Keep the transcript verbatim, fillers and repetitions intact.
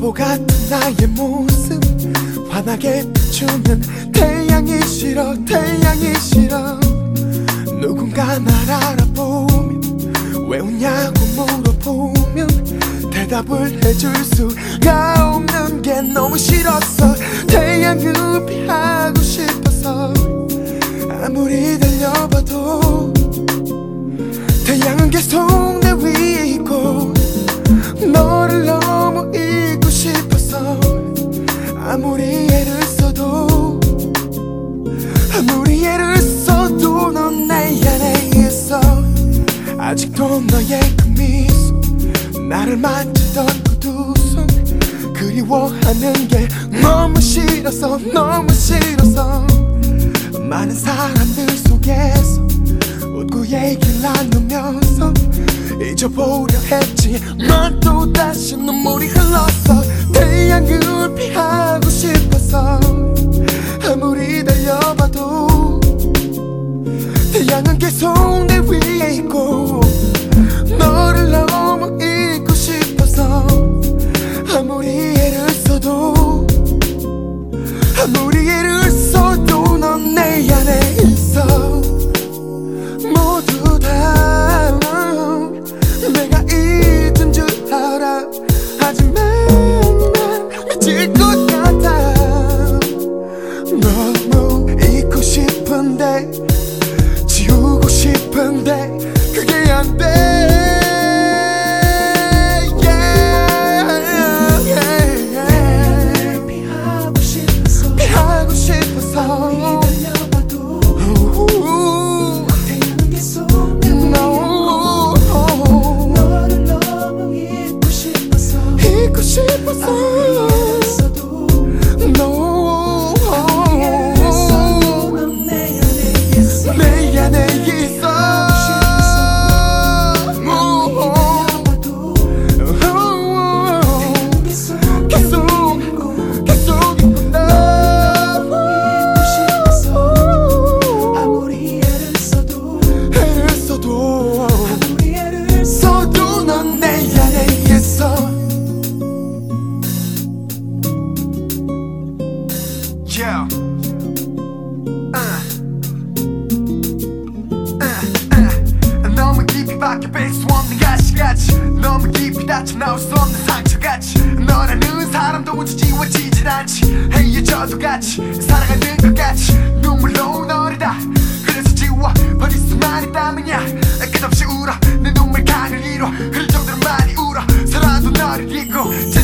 바보 같은 나의 모습 환하게 비추는 태양이 싫어 태양이 싫어 누군가 날 알아보면 왜 웃냐고 물어보면 대답을 해줄 수가 없는 게 너무 싫었어 태양을 피하고 싶어서 아무리 달려봐도 태양은 계속 내 위에 있고 너를 너무 잊고 싶어서 아무리 애를 써도 아무리 애를 써도 넌 내 안에 있어 아직도 너의 그 미소 나를 만지던 그 두 손 그리워하는 게 너무 싫어서 너무 싫어서 많은 사람들 속에서 웃고 얘기를 나누면서 잊어보려 했지 넌 또다시 눈물이 흘렀어 태양을 피하고 싶어서 아무리 달려봐도 태양은 계속 내 위에 있고 너를 너무 잊고 싶어서 아무리 애를 써도 아무리 애를 써도 넌 내 안에 있어 모두 다 내가 잊은 줄 알아 하지만 난 미칠 것 같아 너무 잊고 싶은데 지우고 싶은데 그게 안 돼 피하고 싶어서 피하고 싶어서 싶어서 no 내 안에 있어 계속 계속 있구나 아무리 애를 써도 애를 써도 아무리 애를 써도 넌 내 안에 있어 Yeah. Uh. Uh, uh. 너무 깊이 박혀 뺄 수 없는 가시같이 너무 깊이 닫혀 나올 수 없는 상처같이 너라는 사람도 우주 지워지질 않지 헤어져도 같이 살아가는 것 같이 눈물로 너를 다 그래서 지워버릴 수만 있다면야 끝없이 울어 내 눈물 가를 잃어 흘릴 정도로 많이 울어 살아도 너를 잊고